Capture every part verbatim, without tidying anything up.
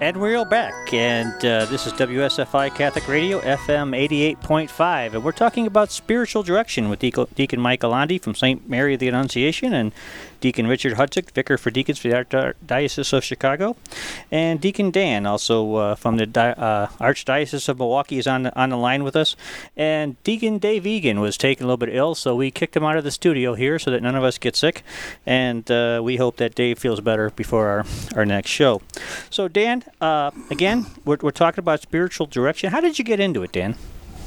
And we're back, and uh, this is W S F I Catholic Radio, F M eighty-eight point five, and we're talking about spiritual direction with Deacon Mike Alandi from Saint Mary of the Annunciation and Deacon Richard Hudzik, Vicar for Deacons for the Archdiocese of Chicago, and Deacon Dan, also uh, from the Di- uh, Archdiocese of Milwaukee, is on the, on the line with us. And Deacon Dave Egan was taken a little bit ill, so we kicked him out of the studio here so that none of us get sick, and uh, we hope that Dave feels better before our, our next show. So, Dan, uh, again, we're, we're talking about spiritual direction. How did you get into it, Dan?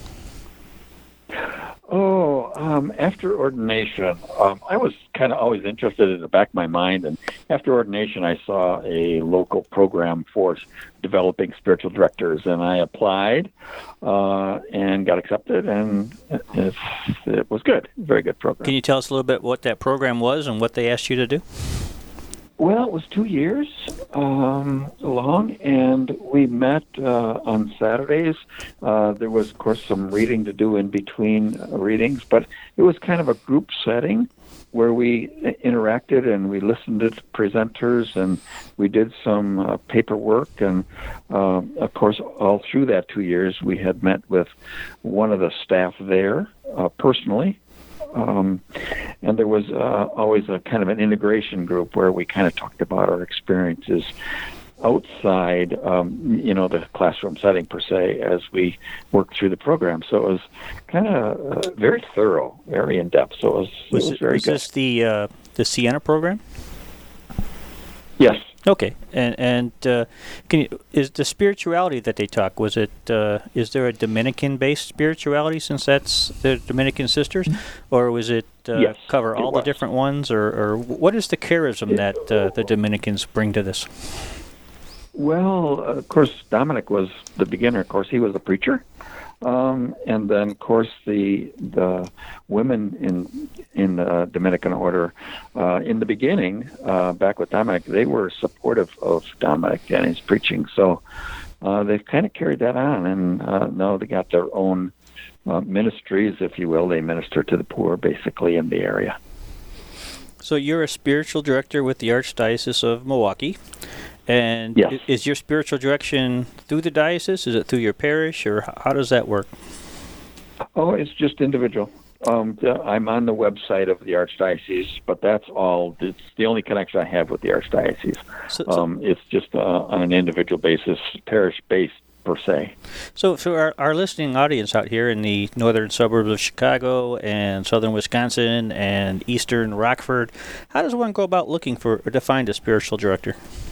Oh, um, after ordination, um, I was kind of always interested in the back of my mind, and after ordination, I saw a local program for developing spiritual directors, and I applied uh, and got accepted, and it, it was good, very good program. Can you tell us a little bit what that program was and what they asked you to do? Well, it was two years um, long, and we met uh, on Saturdays. Uh, there was, of course, some reading to do in between uh, readings, but it was kind of a group setting where we interacted and we listened to presenters and we did some uh, paperwork. And, uh, of course, all through that two years, we had met with one of the staff there uh, personally. Um, and there was uh, always a kind of an integration group where we kind of talked about our experiences outside, um, you know, the classroom setting per se, as we worked through the program. So it was kind of uh, very thorough, very in depth. So it was, was, it was it, very was good. Was this the uh, the Siena program? Yes. Okay, and and uh, can you, is the spirituality that they talk? Was it uh, is there a Dominican-based spirituality since that's the Dominican sisters, or was it uh, yes, cover all it the was. different ones, or, or what is the charism that uh, the Dominicans bring to this? Well, of course, Dominic was the beginner. Of course, he was a preacher. Um, and then, of course, the the women in in the Dominican order, uh, in the beginning, uh, back with Dominic, they were supportive of Dominic and his preaching. So uh, they've kind of carried that on, and uh, now they got their own uh, ministries, if you will. They minister to the poor, basically, in the area. So you're a spiritual director with the Archdiocese of Milwaukee. And yes. Is your spiritual direction through the diocese? Is it through your parish, or how does that work? Oh, it's just individual. Um, I'm on the website of the Archdiocese, but that's all. It's the only connection I have with the Archdiocese. So, so, um, it's just uh, on an individual basis, parish-based per se. So for our, our listening audience out here in the northern suburbs of Chicago and southern Wisconsin and eastern Rockford, how does one go about looking for or to find a spiritual director?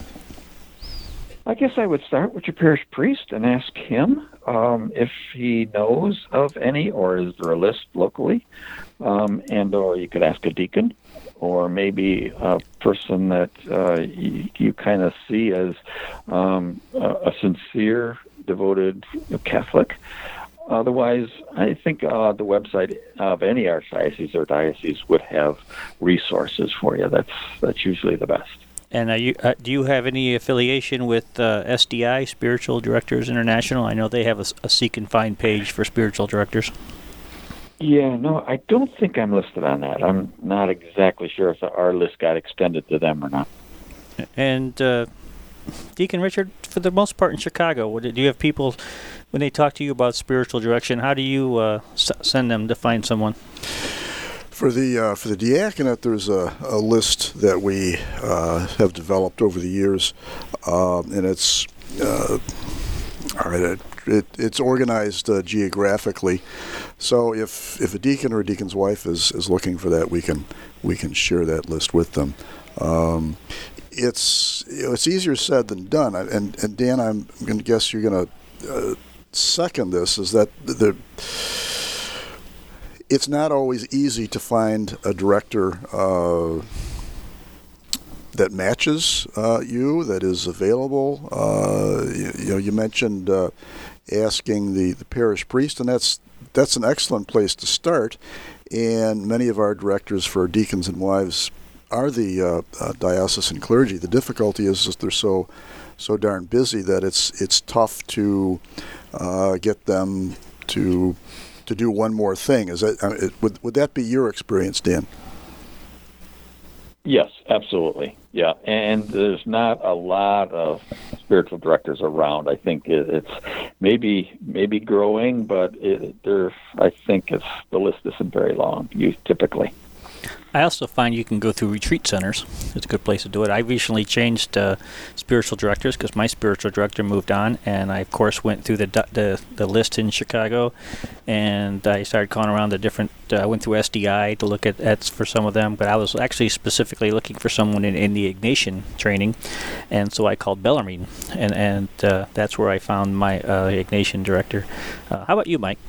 I guess I would start with your parish priest and ask him um, if he knows of any, or is there a list locally, um, and or you could ask a deacon, or maybe a person that uh, you, you kind of see as um, a, a sincere, devoted Catholic. Otherwise, I think uh, the website of any archdiocese or diocese would have resources for you. That's that's usually the best. And are you, uh, do you have any affiliation with uh, S D I, Spiritual Directors International? I know they have a, a seek and find page for spiritual directors. Yeah, no, I don't think I'm listed on that. I'm not exactly sure if our list got extended to them or not. And uh, Deacon Richard, for the most part in Chicago, do you have people, when they talk to you about spiritual direction, how do you uh, s- send them to find someone? For the uh, for the diaconate, there's a, a list that we uh, have developed over the years, uh, and it's uh, all right. It, it, it's organized uh, geographically, so if if a deacon or a deacon's wife is, is looking for that, we can we can share that list with them. Um, it's you know, it's easier said than done, and and Dan, I'm going to guess you're going to uh, second this. Is that the It's not always easy to find a director uh, that matches uh, you, that is available. Uh, you, you know, you mentioned uh, asking the, the parish priest, and that's that's an excellent place to start. And many of our directors for deacons and wives are the uh, uh, diocesan clergy. The difficulty is that they're so so darn busy that it's it's tough to uh, get them to. to do one more thing. Is that uh, it, would would that be your experience, Dan? Yes, absolutely. Yeah, and there's not a lot of spiritual directors around. I think it, it's maybe maybe growing, but it, there, I think it's the list isn't very long. You typically. I also find you can go through retreat centers. It's a good place to do it. I recently changed uh, spiritual directors because my spiritual director moved on, and I, of course, went through the the, the list in Chicago, and I started calling around the different. I uh, went through S D I to look at, at for some of them, but I was actually specifically looking for someone in, in the Ignatian training, and so I called Bellarmine, and and uh, that's where I found my uh, Ignatian director. Uh, how about you, Mike?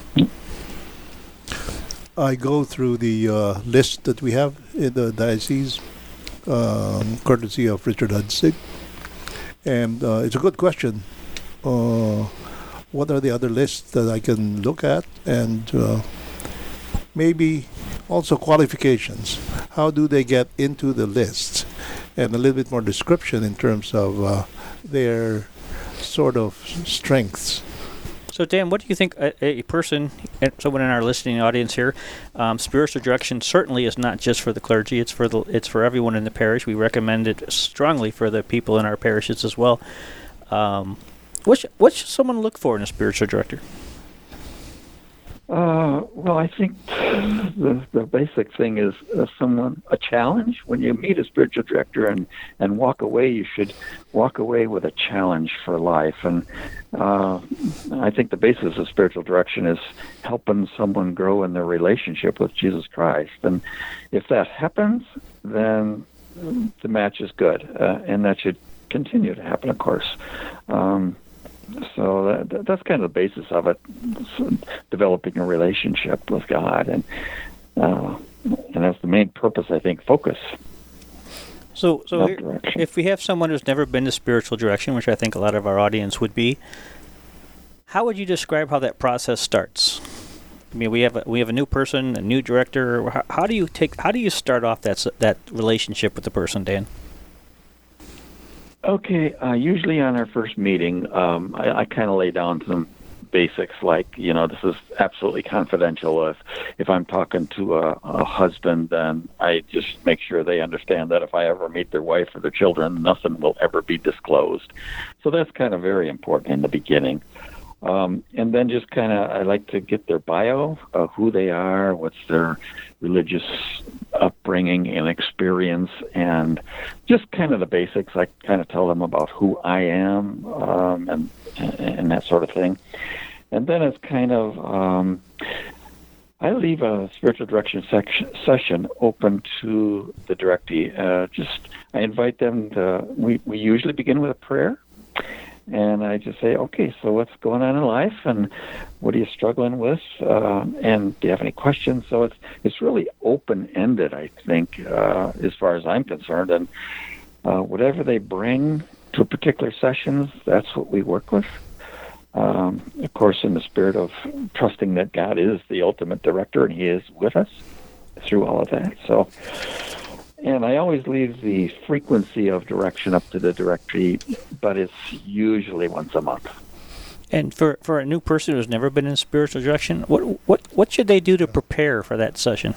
I go through the uh, list that we have in the diocese, um, courtesy of Richard Hudsig. And uh, it's a good question. Uh, what are the other lists that I can look at? And uh, maybe also qualifications. How do they get into the lists? And a little bit more description in terms of uh, their sort of strengths. So, Dan, what do you think a, a person, someone in our listening audience here, um, spiritual direction certainly is not just for the clergy, it's for the it's for everyone in the parish. We recommend it strongly for the people in our parishes as well. Um, what, should, what should someone look for in a spiritual director? Uh, well, I think the, the basic thing is uh, someone, a challenge. When you meet a spiritual director and, and walk away, you should walk away with a challenge for life. And uh, I think the basis of spiritual direction is helping someone grow in their relationship with Jesus Christ. And if that happens, then the match is good. Uh, and that should continue to happen, of course. Um, So that, that's kind of the basis of it, developing a relationship with God, and uh, and that's the main purpose, I think, focus. So, so here, if we have someone who's never been to spiritual direction, which I think a lot of our audience would be, how would you describe how that process starts? I mean, we have a, we have a new person, a new director. How, how do you take? How do you start off that that relationship with the person, Dan? Okay, uh, usually on our first meeting, um, I, I kind of lay down some basics like, you know, this is absolutely confidential. If if I'm talking to a, a husband, then I just make sure they understand that if I ever meet their wife or their children, nothing will ever be disclosed. So that's kind of very important in the beginning. Um, and then just kind of, I like to get their bio, uh, who they are, what's their religious upbringing and experience, and just kind of the basics. I kind of tell them about who I am um, and and that sort of thing. And then it's kind of, um, I leave a spiritual direction section, session open to the directee. Uh, just, I invite them to, we, we usually begin with a prayer. And I just say, okay, so what's going on in life, and what are you struggling with, uh, and do you have any questions? So it's it's really open-ended, I think, uh, as far as I'm concerned. And uh, whatever they bring to a particular session, that's what we work with. Um, of course, in the spirit of trusting that God is the ultimate director, and He is with us through all of that. So. And I always leave the frequency of direction up to the directee, but it's usually once a month. And for, for a new person who's never been in spiritual direction, what what what should they do to prepare for that session?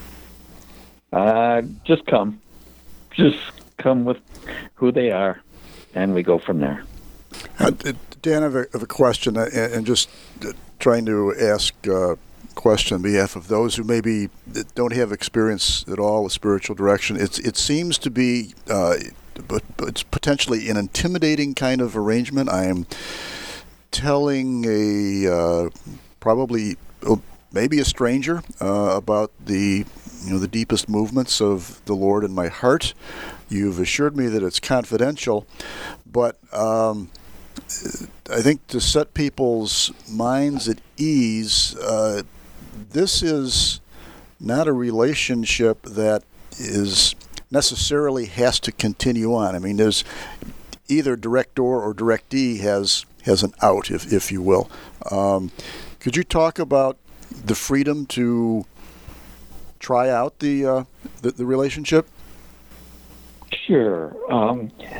Uh, just come. Just come with who they are, and we go from there. Uh, Dan, I have a, have a question, uh, and just uh, trying to ask uh, question on behalf of those who maybe don't have experience at all with spiritual direction. It's it seems to be, uh, but, but it's potentially an intimidating kind of arrangement. I am telling a uh, probably maybe a stranger uh, about the you know the deepest movements of the Lord in my heart. You've assured me that it's confidential, but um, I think to set people's minds at ease. Uh, This is not a relationship that is necessarily has to continue on. I mean, there's either director or directee has has an out, if if you will. Um, could you talk about the freedom to try out the uh, the, the relationship? Sure. Um,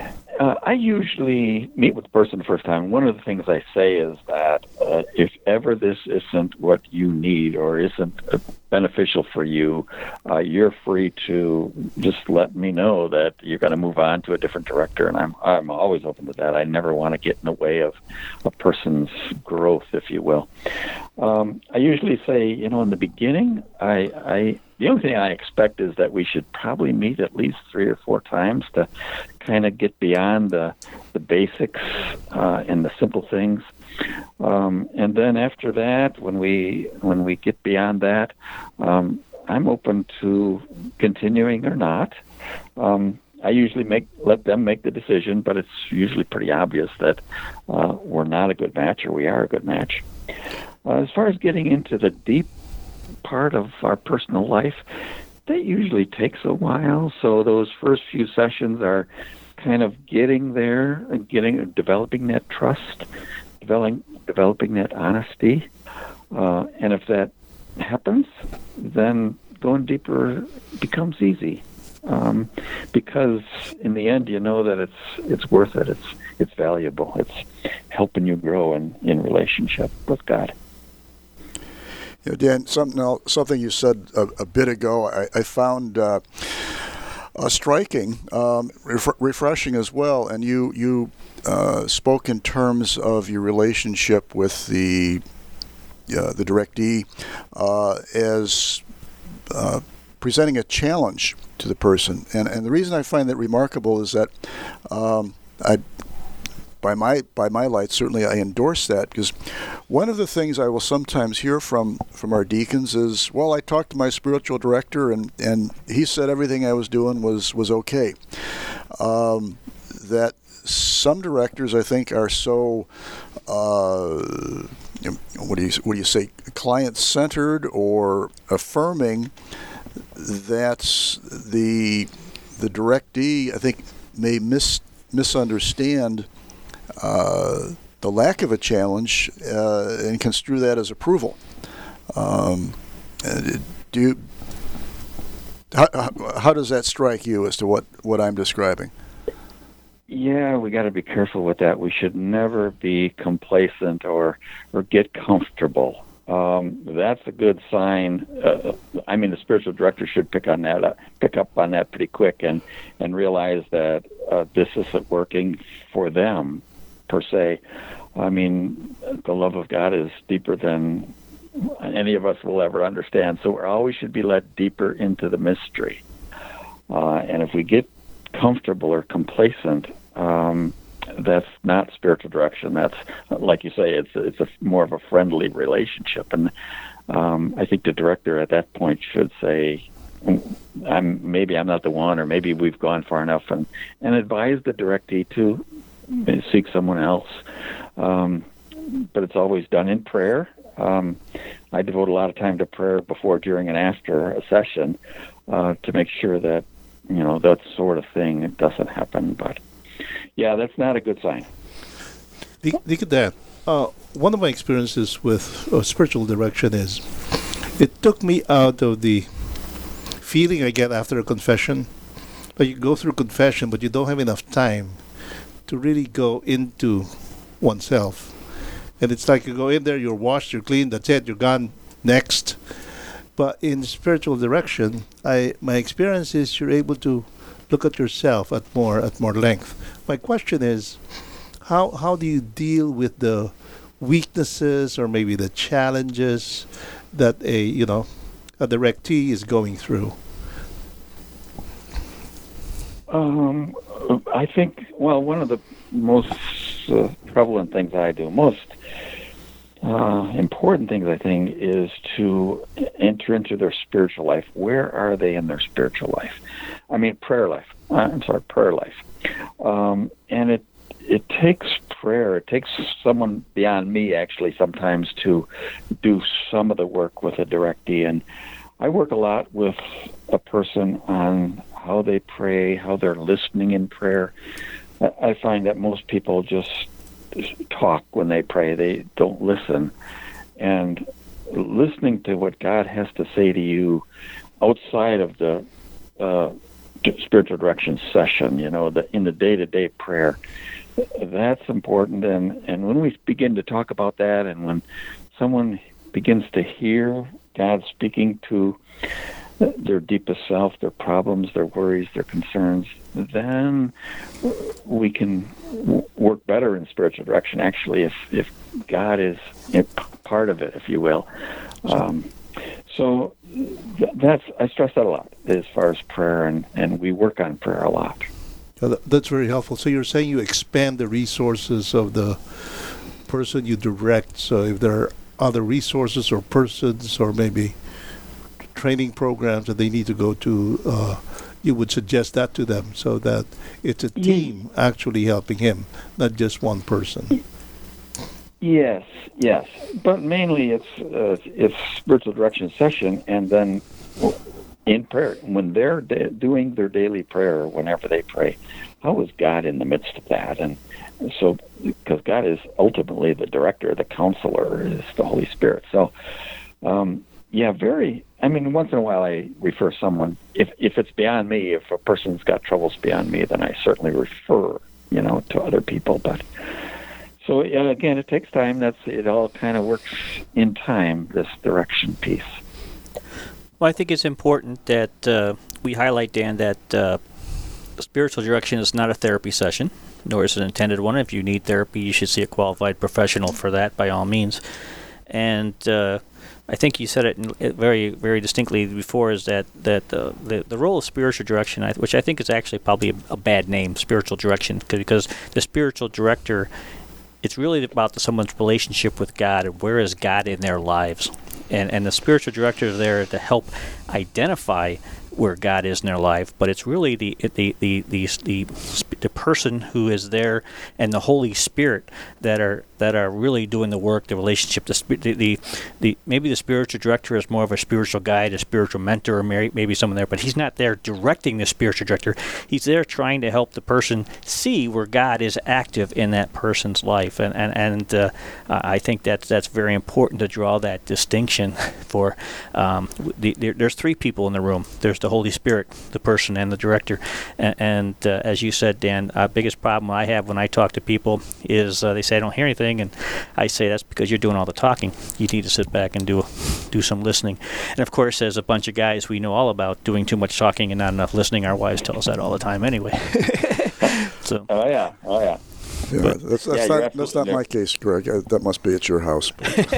Uh, I usually meet with the person the first time. One of the things I say is that uh, if ever this isn't what you need or isn't uh, beneficial for you, uh, you're free to just let me know that you're going to move on to a different director, and I'm I'm always open to that. I never want to get in the way of a person's growth, if you will. Um, I usually say, you know, in the beginning, I, I the only thing I expect is that we should probably meet at least three or four times to kind of get beyond the the basics uh, and the simple things. Um, and then after that, when we when we get beyond that, um, I'm open to continuing or not. Um, I usually make let them make the decision, but it's usually pretty obvious that uh, we're not a good match or we are a good match. Uh, as far as getting into the deep part of our personal life, that usually takes a while. So those first few sessions are kind of getting there and getting developing that trust, developing developing that honesty. Uh, and if that happens, then going deeper becomes easy. Um, because in the end, you know that it's it's worth it. It's it's valuable. It's helping you grow in, in relationship with God. You know, Dan, something else, something you said a, a bit ago, I, I found uh, uh, striking, um, ref- refreshing as well. And you you uh, spoke in terms of your relationship with the uh, the directee uh, as uh, presenting a challenge to the person. And and the reason I find that remarkable is that um, I. By my by my light, certainly I endorse that, because one of the things I will sometimes hear from, from our deacons is, well, I talked to my spiritual director and, and he said everything I was doing was, was okay. Um, that some directors, I think, are so, uh, what do you what do you say, client-centered or affirming that the the directee, I think, may mis misunderstand Uh, the lack of a challenge uh, and construe that as approval. Um, do you, how, how does that strike you as to what, what I'm describing? Yeah, we got to be careful with that. We should never be complacent or or get comfortable. Um, that's a good sign. Uh, I mean, the spiritual director should pick on that, uh, pick up on that pretty quick, and and realize that uh, this isn't working for them per se. I mean, the love of God is deeper than any of us will ever understand. So we always should be led deeper into the mystery. Uh, and if we get comfortable or complacent, um, that's not spiritual direction. That's, like you say, it's it's a more of a friendly relationship. And um, I think the director at that point should say, "I'm maybe I'm not the one, or maybe we've gone far enough," and and advise the directee to seek someone else. Um, but it's always done in prayer. Um, I devote a lot of time to prayer before, during, and after a session uh, to make sure that, you know, that sort of thing it doesn't happen. But, yeah, that's not a good sign. Deacon Dan, uh, one of my experiences with uh, spiritual direction is it took me out of the feeling I get after a confession. Like you go through confession, but you don't have enough time to really go into oneself. And it's like you go in there, you're washed, you're clean, that's it, you're gone, next. But in spiritual direction, I my experience is you're able to look at yourself at more at more length. My question is, how how do you deal with the weaknesses or maybe the challenges that a you know a directee is going through? Um, I think, well, one of the most uh, prevalent things I do, most uh, important things I think, is to enter into their spiritual life. Where are they in their spiritual life? I mean, prayer life. Uh, I'm sorry, prayer life. Um, and it it takes prayer. It takes someone beyond me, actually, sometimes to do some of the work with a directee. And I work a lot with a person on how they pray, how they're listening in prayer. I find that most people just talk when they pray. They don't listen. And listening to what God has to say to you outside of the uh, spiritual direction session, you know, the, in the day-to-day prayer. That's important. And, and when we begin to talk about that, and when someone begins to hear God speaking to their deepest self, their problems, their worries, their concerns, then we can w- work better in spiritual direction, actually, if, if God is part of it, if you will. Um, so th- that's I stress that a lot as far as prayer, and, and we work on prayer a lot. Yeah, that's very helpful. So you're saying you expand the resources of the person you direct. So if there are other resources or persons or maybe training programs that they need to go to, uh, you would suggest that to them so that it's a team actually helping him, not just one person. Yes, yes, but mainly it's uh, it's spiritual direction session, and then in prayer when they're da- doing their daily prayer, whenever they pray, how is God in the midst of that? And so, because God is ultimately the director, the counselor is the Holy Spirit. So, um, yeah, very. I mean, once in a while I refer someone if if it's beyond me. If a person's got troubles beyond me, then I certainly refer, you know, to other people, but. So, uh, again, it takes time. That's it all kind of works in time, this direction piece. Well, I think it's important that uh, we highlight, Dan, that uh, spiritual direction is not a therapy session, nor is it an intended one. If you need therapy, you should see a qualified professional for that, by all means. And uh, I think you said it, in, it very, very distinctly before, is that, that uh, the, the role of spiritual direction, which I think is actually probably a, a bad name, spiritual direction, because the spiritual director, it's really about the, someone's relationship with God and where is God in their lives. And and the spiritual director is there to help identify where God is in their life, but it's really the the the the the, the person who is there and the Holy Spirit that are that are really doing the work, the relationship. The the the, the maybe the spiritual director is more of a spiritual guide, a spiritual mentor, or maybe someone there, but he's not there directing the spiritual director. He's there trying to help the person see where God is active in that person's life, and and and uh, I think that's that's very important to draw that distinction. For um, the, the, there's three people in the room. There's the Holy Spirit, the person, and the director. And, and uh, as you said, Dan, uh, biggest problem I have when I talk to people is uh, they say I don't hear anything, and I say that's because you're doing all the talking. You need to sit back and do do some listening. And of course, as a bunch of guys, we know all about doing too much talking and not enough listening. Our wives tell us that all the time, anyway. So. Oh yeah, oh yeah. Yeah, But, that's, that's yeah, not that's not my case, Greg. I, that must be at your house.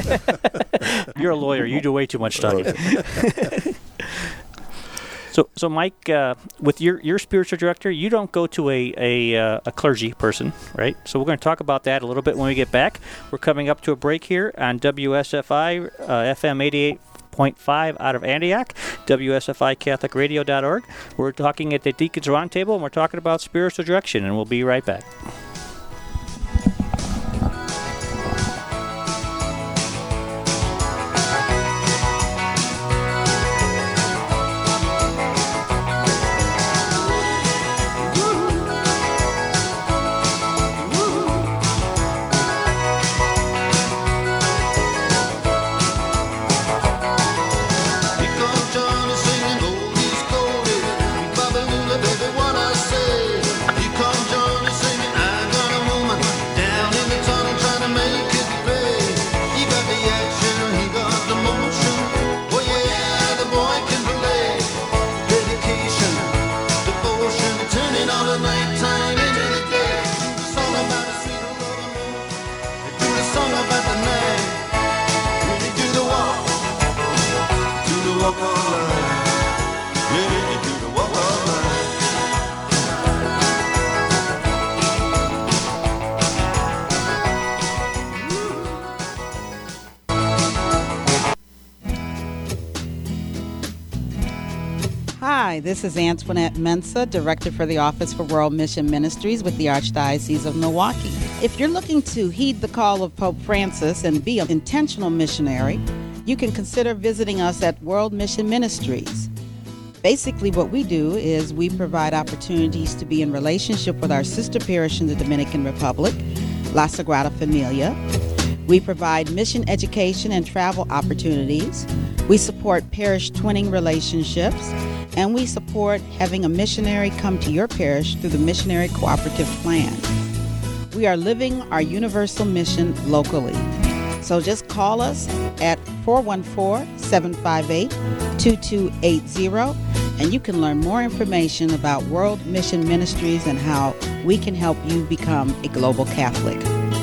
You're a lawyer. You do way too much talking. Okay. So, so Mike, uh, with your, your spiritual director, you don't go to a a, uh, a clergy person, right? So we're going to talk about that a little bit when we get back. We're coming up to a break here on W S F I uh, F M eighty-eight point five out of Antioch, W S F I Catholic Radio dot org. We're talking at the Deacons Roundtable, and we're talking about spiritual direction, and we'll be right back. Hi, this is Antoinette Mensah, Director for the Office for World Mission Ministries with the Archdiocese of Milwaukee. If you're looking to heed the call of Pope Francis and be an intentional missionary, you can consider visiting us at World Mission Ministries. Basically, what we do is we provide opportunities to be in relationship with our sister parish in the Dominican Republic, La Sagrada Familia. We provide mission education and travel opportunities. We support parish twinning relationships. And we support having a missionary come to your parish through the Missionary Cooperative Plan. We are living our universal mission locally. So just call us at four one four, seven five eight, two two eight zero, and you can learn more information about World Mission Ministries and how we can help you become a global Catholic.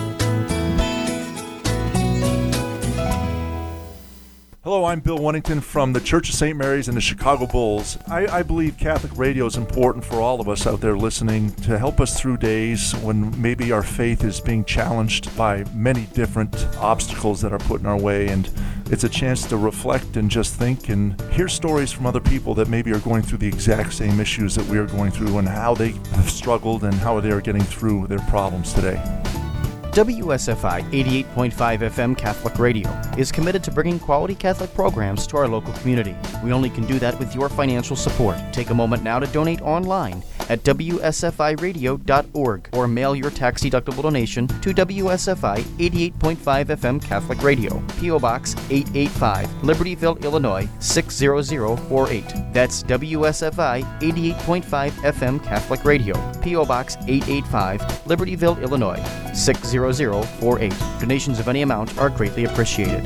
Hello, I'm Bill Wennington from the Church of Saint Mary's and the Chicago Bulls. I, I believe Catholic radio is important for all of us out there listening to help us through days when maybe our faith is being challenged by many different obstacles that are put in our way. And it's a chance to reflect and just think and hear stories from other people that maybe are going through the exact same issues that we are going through and how they have struggled and how they are getting through their problems today. W S F I eighty-eight point five F M Catholic Radio is committed to bringing quality Catholic programs to our local community. We only can do that with your financial support. Take a moment now to donate online at W S F I radio dot org or mail your tax-deductible donation to W S F I eighty-eight point five F M Catholic Radio, P O Box eight eighty-five, Libertyville, Illinois six zero zero four eight. That's W S F I eighty-eight point five F M Catholic Radio, P O Box eight eighty-five, Libertyville, Illinois six zero zero four eight. Donations of any amount are greatly appreciated.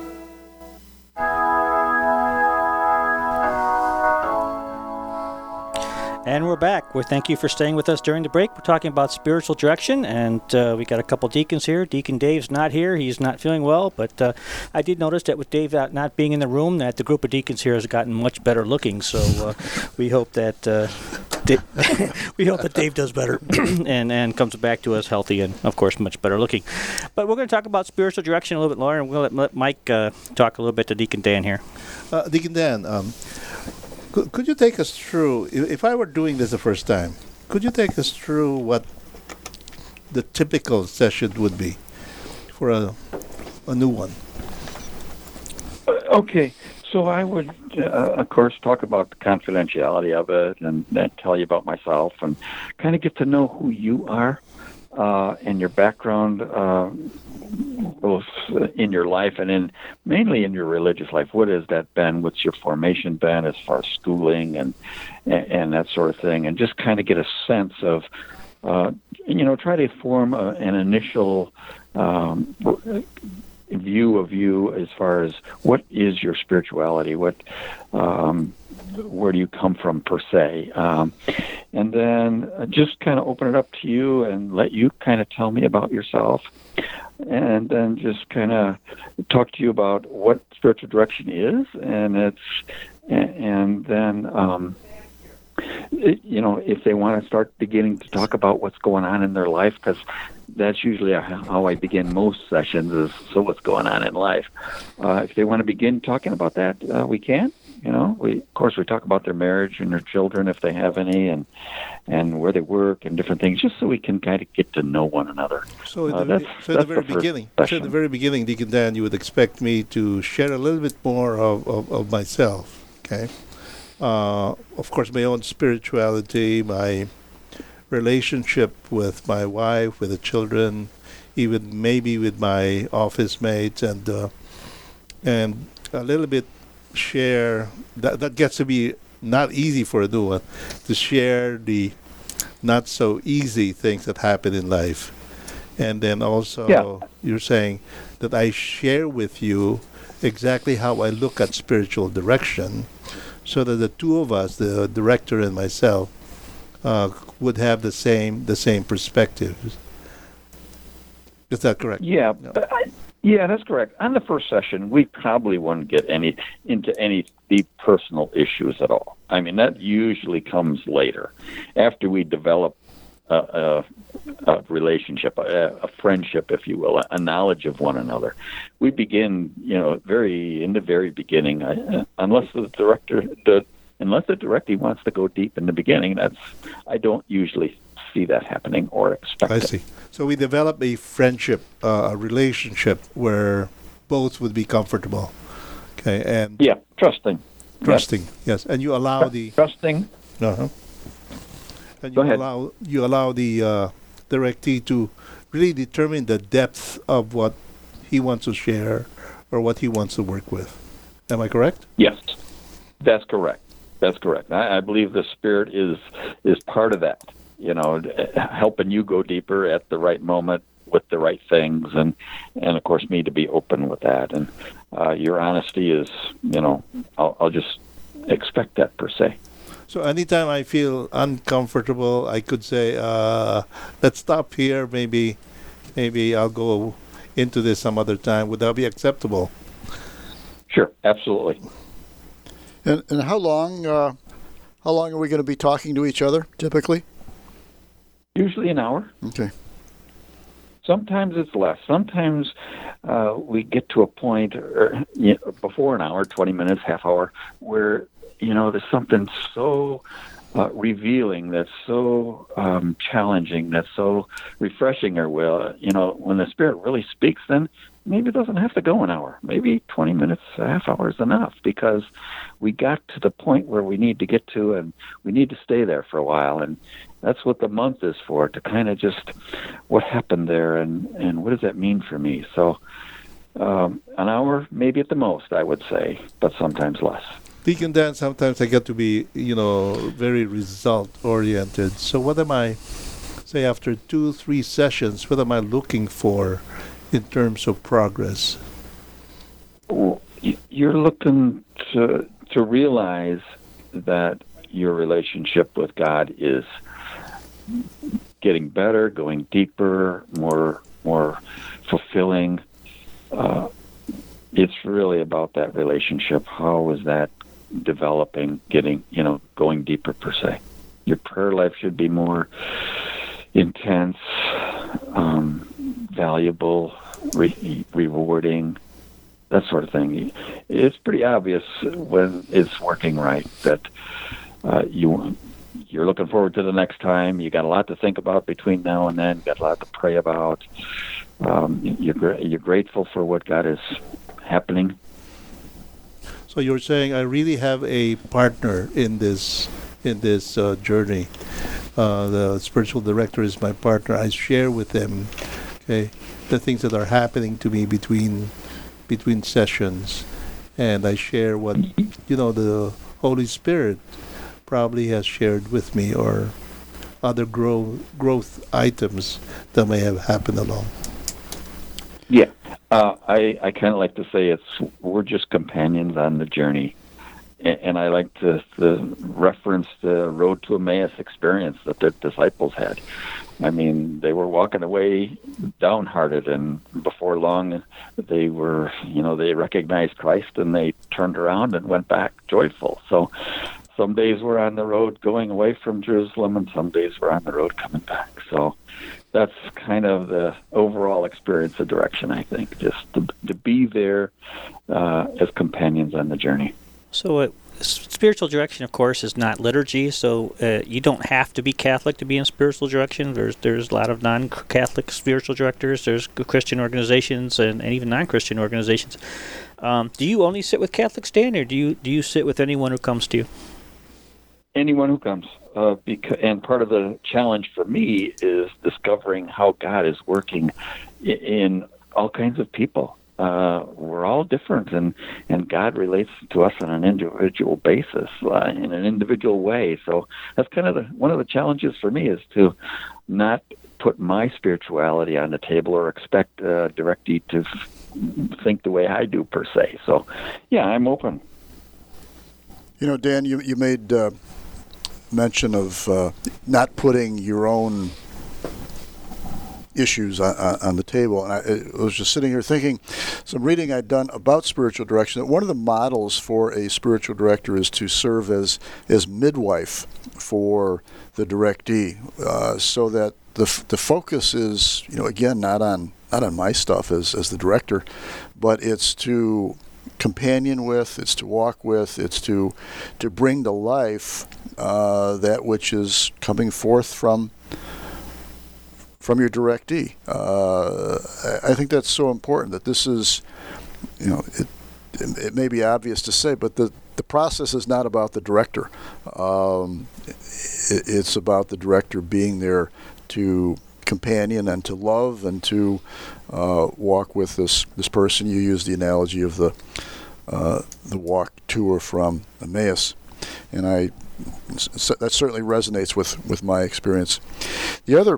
And we're back. We thank you for staying with us during the break. We're talking about spiritual direction, and uh, we got a couple deacons here. Deacon Dave's not here. He's not feeling well, but uh, I did notice that with Dave not, not being in the room, that the group of deacons here has gotten much better looking. So uh, we hope that uh, Dave, we hope that Dave does better and and comes back to us healthy and, of course, much better looking. But we're going to talk about spiritual direction a little bit, Laura, and we'll let, let Mike uh, talk a little bit to Deacon Dan here. Uh, Deacon Dan, um, Could, could you take us through, if I were doing this the first time, could you take us through what the typical session would be for a, a new one? Okay, so I would, uh, of course, talk about the confidentiality of it and then tell you about myself and kind of get to know who you are uh, and your background, uh, both in your life and in mainly in your religious life. What has that been? What's your formation been as far as schooling and and, and that sort of thing? And just kind of get a sense of, uh, you know, try to form a, an initial um, view of you as far as what is your spirituality, what, um, where do you come from per se, um, and then just kind of open it up to you and let you kind of tell me about yourself. And then just kind of talk to you about what spiritual direction is, and it's, and then, um, it, you know, if they want to start beginning to talk about what's going on in their life, because that's usually how I begin most sessions is, so what's going on in life. Uh, if they want to begin talking about that, uh, we can. You know, we of course we talk about their marriage and their children if they have any, and and where they work and different things, just so we can kind of get to know one another. So, at uh, the, that's, so at the that's very beginning, so at the very beginning, Deacon Dan, you would expect me to share a little bit more of, of, of myself. Okay, uh, of course, my own spirituality, my relationship with my wife, with the children, even maybe with my office mates, and uh, and a little bit. Share that that gets to be not easy for a new one to share the not so easy things that happen in life, and then also yeah. You're saying that I share with you exactly how I look at spiritual direction, so that the two of us, the director and myself, uh, would have the same the same perspectives. Is that correct? Yeah. No. But I, Yeah, that's correct. On the first session, we probably wouldn't get any into any deep personal issues at all. I mean, that usually comes later, after we develop a, a, a relationship, a, a friendship, if you will, a, a knowledge of one another. We begin, you know, very in the very beginning, uh, unless the director, the unless the director wants to go deep in the beginning. That's I don't usually see that happening or expect I it. see. So we develop a friendship, uh, a relationship where both would be comfortable. Okay, and yeah, trusting, trusting, yes, yes. and you allow the trusting. Uh-huh. And Go you ahead. allow you allow the uh, directee to really determine the depth of what he wants to share or what he wants to work with. Am I correct? Yes, that's correct. That's correct. I, I believe the Spirit is is part of that. You know, helping you go deeper at the right moment with the right things, and and of course me to be open with that. And uh, your honesty is, you know, I'll, I'll just expect that per se. So anytime I feel uncomfortable, I could say, uh, let's stop here. Maybe, maybe I'll go into this some other time. Would that be acceptable? Sure, absolutely. And and how long uh, how long are we going to be talking to each other typically? Usually an hour. Okay. Sometimes it's less. Sometimes uh, we get to a point, or, you know, before an hour, twenty minutes, half hour, where, you know, there's something so uh, revealing, that's so um, challenging, that's so refreshing, or will, you know, when the Spirit really speaks, then maybe it doesn't have to go an hour. Maybe twenty minutes, a half hour is enough, because we got to the point where we need to get to, and we need to stay there for a while. And that's what the month is for, to kind of just, what happened there, and, and what does that mean for me? So um, an hour, maybe at the most, I would say, but sometimes less. Deacon Dan, sometimes I get to be, you know, very result-oriented. So what am I, say after two, three sessions, what am I looking for in terms of progress? Well, you're looking to to realize that your relationship with God is getting better, going deeper, more more fulfilling. Uh, it's really about that relationship. How is that developing, getting, you know, going deeper per se? Your prayer life should be more intense, um, valuable, re- rewarding, that sort of thing. It's pretty obvious when it's working right that uh, you you're looking forward to the next time. You got a lot to think about between now and then. Got a lot to pray about. Um, you're you're grateful for what God is happening. So you're saying I really have a partner in this in this uh, journey. Uh, the spiritual director is my partner. I share with them, okay, the things that are happening to me between between sessions, and I share what, you know, the Holy Spirit probably has shared with me, or other grow, growth items that may have happened along. Yeah, uh, I, I kind of like to say it's we're just companions on the journey. And, and I like to, to reference the Road to Emmaus experience that the disciples had. I mean, they were walking away downhearted, and before long, they were, you know, they recognized Christ, and they turned around and went back joyful. So some days we're on the road going away from Jerusalem, and some days we're on the road coming back. So that's kind of the overall experience of direction, I think, just to, to be there uh, as companions on the journey. So uh, spiritual direction, of course, is not liturgy, so uh, you don't have to be Catholic to be in spiritual direction. There's there's a lot of non-Catholic spiritual directors. There's Christian organizations and, and even non-Christian organizations. Um, do you only sit with Catholics, Dan, or do you do you sit with anyone who comes to you? Anyone who comes. Uh, because, and part of the challenge for me is discovering how God is working in, in all kinds of people. Uh, we're all different, and, and God relates to us on an individual basis, uh, in an individual way. So that's kind of the, one of the challenges for me, is to not put my spirituality on the table or expect uh, directee to f- think the way I do, per se. So, yeah, I'm open. You know, Dan, you, you made uh, mention of uh, not putting your own issues on, on the table, and I, I was just sitting here thinking, some reading I'd done about spiritual direction, that one of the models for a spiritual director is to serve as as midwife for the directee, uh, so that the the focus is, you know, again, not on not on my stuff as as the director, but it's to companion with, it's to walk with, it's to to bring to life uh, that which is coming forth from from your directee. Uh, I think that's so important, that this is, you know, it, it may be obvious to say, but the, the process is not about the director. Um, it, it's about the director being there to companion and to love and to uh, walk with this this person. You use the analogy of the uh, the walk to or from Emmaus, and I so that certainly resonates with, with my experience. The other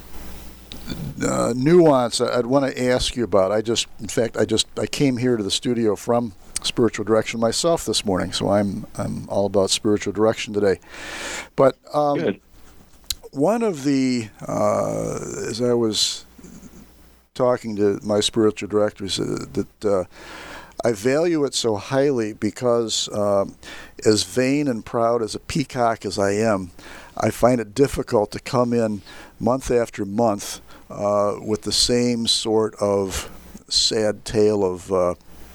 uh, nuance I'd want to ask you about, I just, in fact, I just I came here to the studio from Spiritual Direction myself this morning, so I'm I'm all about spiritual direction today. But um, Good. One of the, uh, as I was talking to my spiritual directors, uh, that uh, I value it so highly because um, as vain and proud as a peacock as I am, I find it difficult to come in month after month uh, with the same sort of sad tale of uh,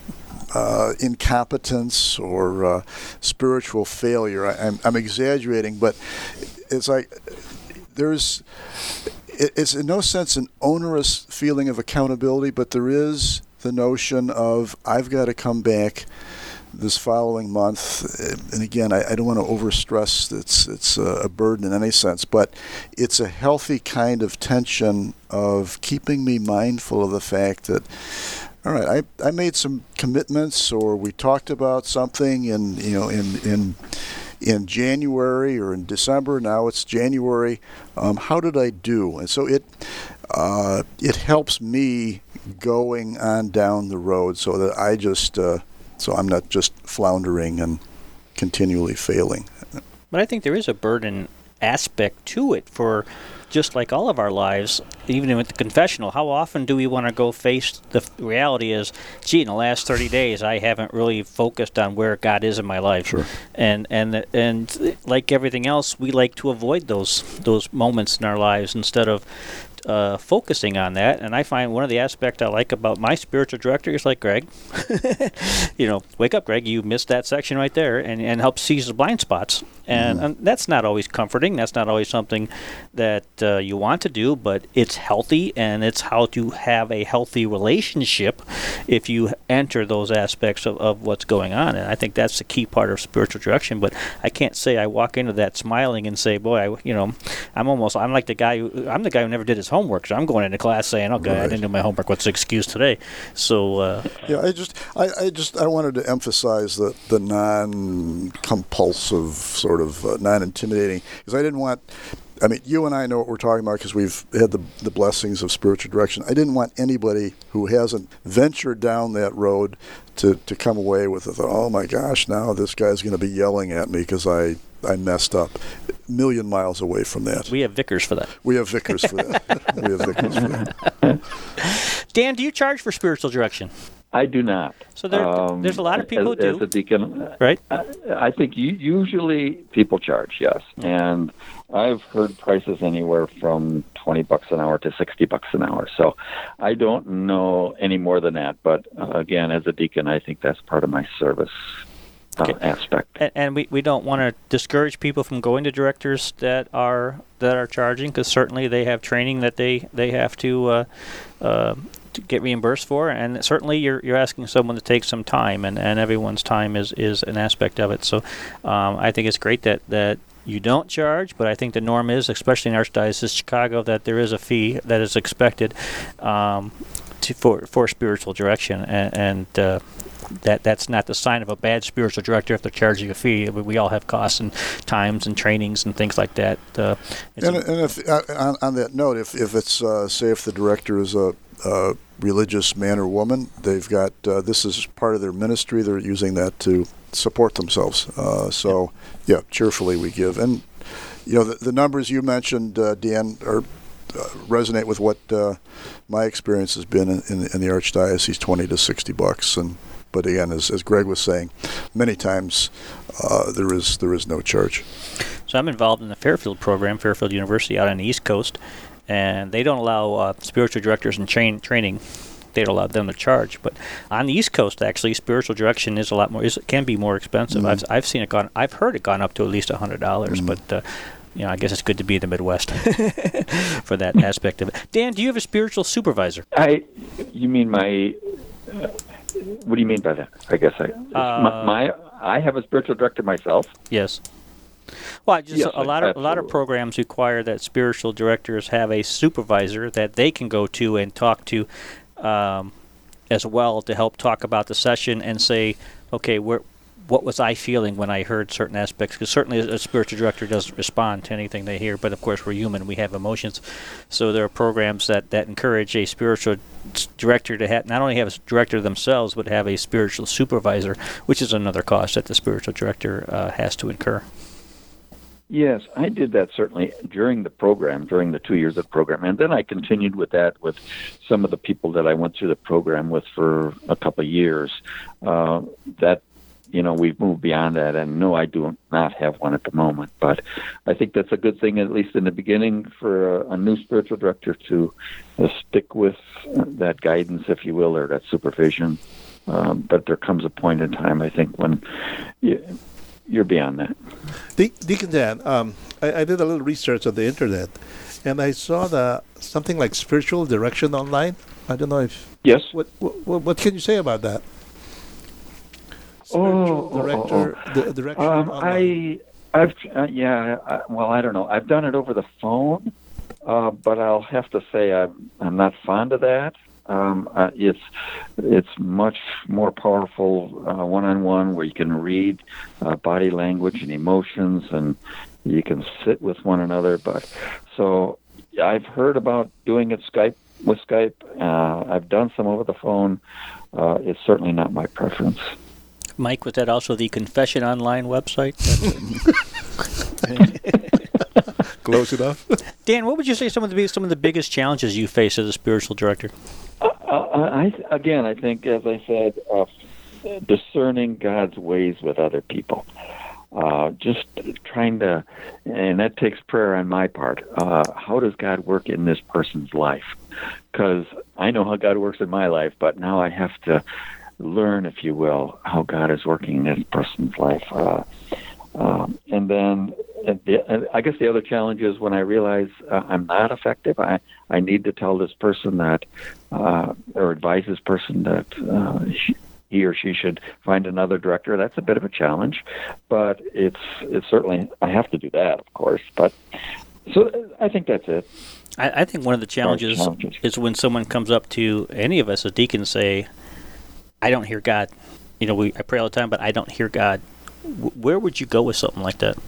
uh, incompetence or uh, spiritual failure. I, I'm, I'm exaggerating, but it's like there's, it's in no sense an onerous feeling of accountability, but there is the notion of I've got to come back this following month, and again, I, I don't want to overstress it's it's a burden in any sense, but it's a healthy kind of tension of keeping me mindful of the fact that, all right, I, I made some commitments, or we talked about something in you know in in in January or in December. Now it's January. Um, how did I do? And so it uh, it helps me going on down the road, so that I just uh, so I'm not just floundering and continually failing. But I think there is a burden aspect to it for just like all of our lives, even with the confessional. How often do we want to go face the reality is, gee, in the last thirty days, I haven't really focused on where God is in my life. Sure. And and and like everything else, we like to avoid those those moments in our lives instead of Uh, focusing on that. And I find one of the aspects I like about my spiritual director is like Greg. You know, wake up, Greg, you missed that section right there, and, and help seize the blind spots. And, Mm-hmm. and that's not always comforting. That's not always something that uh, you want to do, but it's healthy, and it's how to have a healthy relationship if you enter those aspects of, of what's going on. And I think that's the key part of spiritual direction. But I can't say I walk into that smiling and say, boy, I, you know, I'm almost, I'm like the guy who, I'm the guy who never did his homework. So I'm going into class saying, okay, Right. I didn't do my homework. What's the excuse today? So, uh, Yeah, I just, I, I just, I wanted to emphasize the the non-compulsive sort of uh, non-intimidating, because I didn't want. I mean, you and I know what we're talking about because we've had the the blessings of spiritual direction. I didn't want anybody who hasn't ventured down that road to, to come away with the thought, oh my gosh, now this guy's going to be yelling at me because I, I messed up. A million miles away from that. we have vicars for that. We have vicars for that. We have vicars for that. Dan, do you charge for spiritual direction? I do not. So there, Um, there's a lot of people as, who do. As a deacon, Right? I, I think you, usually people charge, yes. And I've heard prices anywhere from twenty bucks an hour to sixty bucks an hour. So I don't know any more than that. But uh, again, as a deacon, I think that's part of my service uh, Okay. aspect. And, and we, we don't want to discourage people from going to directors that are that are charging, because certainly they have training that they they have to uh, uh, to get reimbursed for, and certainly you're you're asking someone to take some time, and, and everyone's time is, is an aspect of it. So um, I think it's great that, that you don't charge, but I think the norm is, especially in Archdiocese of Chicago, that there is a fee that is expected um, to for for spiritual direction, and. and uh, That that's not the sign of a bad spiritual director if they're charging a fee. We, we all have costs and times and trainings and things like that. Uh, it's And, a- and if uh, on, on that note, if if it's uh, say if the director is a, a religious man or woman, they've got uh, this is part of their ministry. They're using that to support themselves. Uh, so yeah, cheerfully we give. And you know the, the numbers you mentioned, uh, Dan, are. Uh, resonate with what uh, my experience has been in, in, in the Archdiocese, twenty to sixty bucks. And but again, as, as Greg was saying, many times uh, there is there is no charge. so I'm involved in the Fairfield program, Fairfield University out on the East Coast, and they don't allow uh, spiritual directors in train, training. They don't allow them to charge. But on the East Coast, actually, spiritual direction is a lot more. Is, can be more expensive. Mhm. I've I've seen it gone. I've heard it gone up to at least a hundred dollars. Mhm. But uh, you know, I guess it's good to be in the Midwest for that aspect of it. Dan, do you have a spiritual supervisor? I, you mean my? Uh, what do you mean by that? I guess I, Uh, my, my I have a spiritual director myself. Yes. Well, just Yes, a lot of a lot of absolutely. programs require that spiritual directors have a supervisor that they can go to and talk to, um, as well, to help talk about the session and say, okay, where, what was I feeling when I heard certain aspects? Because certainly a spiritual director doesn't respond to anything they hear, but of course we're human, we have emotions. So there are programs that, that encourage a spiritual director to have, not only have a director themselves, but have a spiritual supervisor, which is another cost that the spiritual director uh, has to incur. Yes, I did that certainly during the program, during the two years of the program. And then I continued with that with some of the people that I went through the program with for a couple of years. Uh, that, you know, we've moved beyond that. And no, I do not have one at the moment. But I think that's a good thing, at least in the beginning, for a, a new spiritual director to uh, stick with that guidance, if you will, or that supervision. Um, but there comes a point in time, I think, when you, you're beyond that. De- Deacon Dan, um, I, I did a little research on the internet, and I saw the something like spiritual direction online. I don't know if Yes. what what, what can you say about that? Oh, Spiritual oh, director, oh, the direction Um, online. I, I've, uh, yeah. I, well, I don't know. I've done it over the phone, uh, but I'll have to say I'm I'm not fond of that. Um, uh, it's it's much more powerful uh, one-on-one, where you can read uh, body language and emotions, and you can sit with one another. But so I've heard about doing it Skype with Skype. Uh, I've done some over the phone. Uh, it's certainly not my preference. Mike, was that also the Confession Online website? Close enough. Dan, what would you say some of the some of the biggest challenges you face as a spiritual director? Uh, I again, I think, as I said, uh, discerning God's ways with other people. Uh, just trying to, and that takes prayer on my part. Uh, how does God work in this person's life? Because I know how God works in my life, but now I have to learn, if you will, how God is working in this person's life. Uh, um, and then and the, I guess the other challenge is when I realize uh, I'm not effective, I, I need to tell this person that, uh, or advise this person that uh, he or she should find another director. That's a bit of a challenge, but it's it's certainly, I have to do that, of course. But so I think that's it. I, I think one of the challenges, challenges is when someone comes up to any of us as deacons, say, I don't hear God. You know, we I pray all the time, but I don't hear God. W- where would you go with something like that?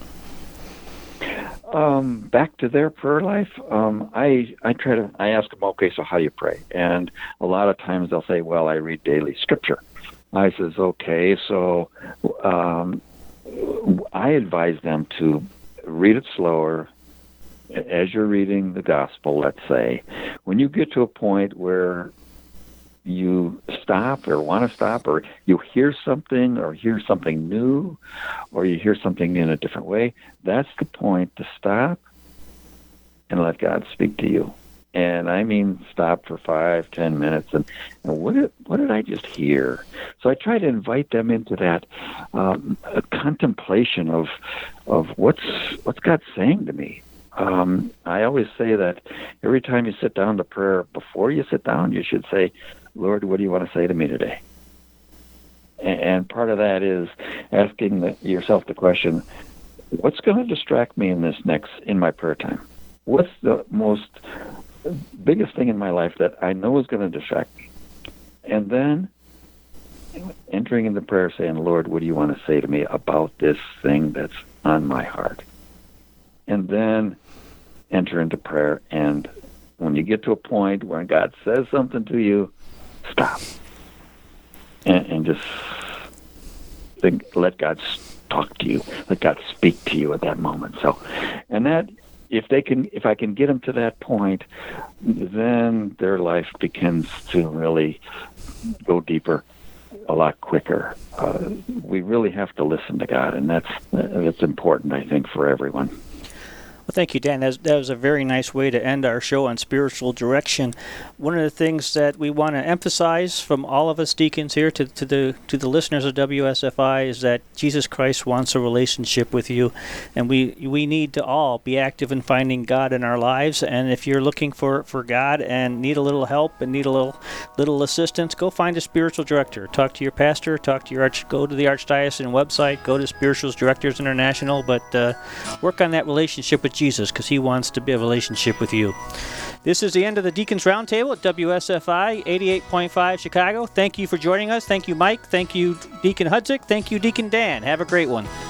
Um, back to their prayer life, um, I I try to I ask them, okay, so how do you pray? And a lot of times they'll say, well, I read daily scripture. I says, okay, so um, I advise them to read it slower as you're reading the gospel. Let's say when you get to a point where you stop or want to stop, or you hear something or hear something new, or you hear something in a different way, that's the point to stop and let God speak to you. And I mean stop for five, ten minutes, and, and what did what did I just hear? So I try to invite them into that um, contemplation of of what's what's God saying to me. Um, I always say that every time you sit down to prayer, before you sit down, you should say, Lord, what do you want to say to me today? And, and part of that is asking the, yourself the question, what's going to distract me in this next, in my prayer time? What's the most biggest thing in my life that I know is going to distract me? And then entering into prayer saying, Lord, what do you want to say to me about this thing that's on my heart? And then enter into prayer. And when you get to a point where God says something to you, stop. And, and just think, let God talk to you. Let God speak to you at that moment. So, and that, if they can, if I can get them to that point, then their life begins to really go deeper a lot quicker. Uh, we really have to listen to God, and that's that's important, I think, for everyone. Well, thank you, Dan. That was, that was a very nice way to end our show on spiritual direction. One of the things that we want to emphasize from all of us deacons here to, to the to the listeners of W S F I is that Jesus Christ wants a relationship with you, and we we need to all be active in finding God in our lives. And if you're looking for, for God and need a little help and need a little little assistance, go find a spiritual director. Talk to your pastor. Talk to your arch. Go to the Archdiocesan website. Go to Spirituals Directors International. But uh, work on that relationship with Jesus, because he wants to be a relationship with you. This is the end of the Deacons Roundtable at W S F I eighty-eight point five Chicago. Thank you for joining us. Thank you, Mike. Thank you, Deacon Hudzik. Thank you, Deacon Dan. Have a great one.